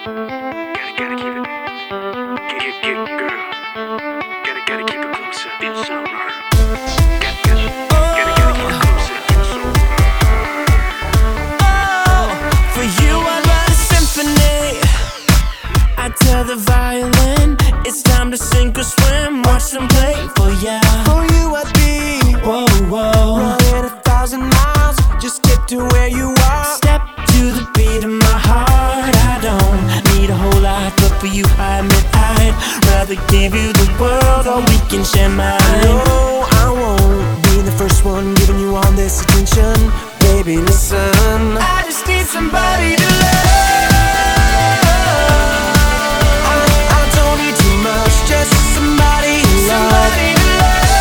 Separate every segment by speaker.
Speaker 1: Gotta keep it, girl. Gotta keep it closer. Feel so right. Gotta keep it closer. Feel so right.
Speaker 2: Oh, for you I write a symphony. I tell the violin it's time to sink or swim. Watch them play for ya.
Speaker 3: For you I'd be
Speaker 2: Whoa, whoa.
Speaker 3: running 1,000 miles, just get to where you are.
Speaker 2: Step to the beat of my heart. I don't need a whole lot, but for you I admit I'd rather give you the world, or we can share mine.
Speaker 3: No, I won't be the first one giving you all this attention. Baby, listen,
Speaker 2: I just need somebody to love.
Speaker 3: I don't need too much, just somebody to love.
Speaker 2: Somebody to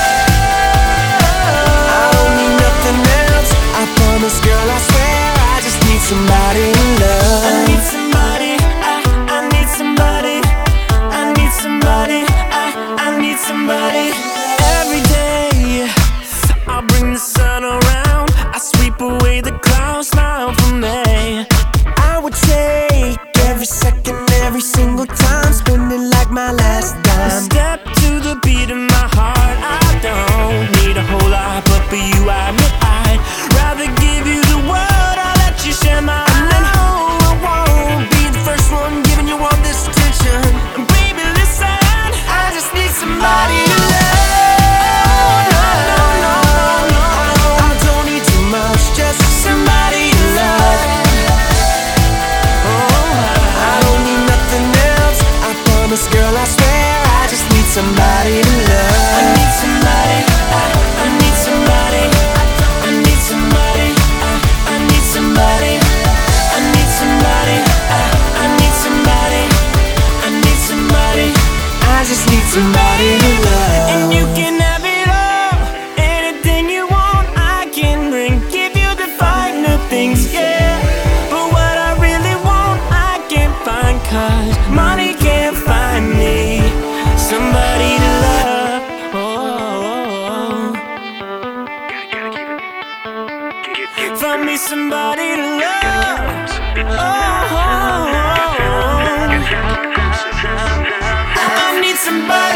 Speaker 3: I don't need nothing else, I promise, girl, I swear. I just need somebody to love.
Speaker 2: I need somebody, I need somebody, I need somebody, I need somebody. Every day I'll bring the sun around, I sweep away the clouds, smile for me.
Speaker 3: I would take every second, every single time, spend it like my last dime.
Speaker 2: Step to the beat of my heart. I don't need a whole lot, but for you I admit I'd rather give you the world. I'll let you share mine.
Speaker 3: I won't be the first one giving you all this attention.
Speaker 2: Baby, listen, I just need somebody to love.
Speaker 3: I don't need too much, just somebody to love. I don't need nothing else, I promise, girl, I swear. I just need somebody to love.
Speaker 2: I need somebody, I need somebody, I need somebody, I need somebody, I need somebody, I need somebody, I need somebody.
Speaker 3: I just need somebody to love.
Speaker 2: And you can have it all, anything you want I can bring. Give you the finer things, yeah. But what I really want I can't find, 'cause money can't find me somebody to love. Oh, find me somebody to love. Oh, I need somebody.